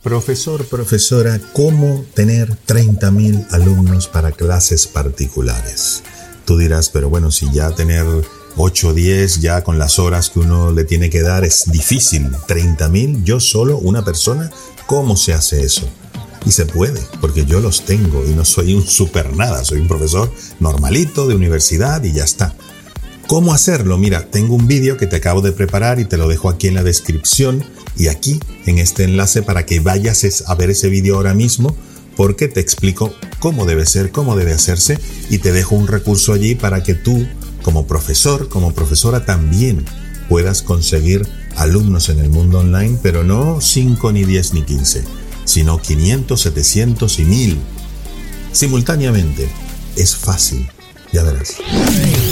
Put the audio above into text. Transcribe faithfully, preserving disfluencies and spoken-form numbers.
Profesor, profesora, ¿cómo tener treinta mil alumnos para clases particulares? Tú dirás, pero bueno, si ya tener ocho o diez, ya con las horas que uno le tiene que dar es difícil. ¿treinta mil? ¿Yo solo? ¿Una persona? ¿Cómo se hace eso? Y se puede, porque yo los tengo y no soy un super nada, soy un profesor normalito de universidad y ya está. ¿Cómo hacerlo? Mira, tengo un vídeo que te acabo de preparar y te lo dejo aquí en la descripción y aquí en este enlace para que vayas a ver ese vídeo ahora mismo, porque te explico cómo debe ser, cómo debe hacerse y te dejo un recurso allí para que tú, como profesor, como profesora también puedas conseguir alumnos en el mundo online, pero no cinco, ni diez, ni quince, sino quinientos, setecientos y mil simultáneamente. Es fácil, ya verás.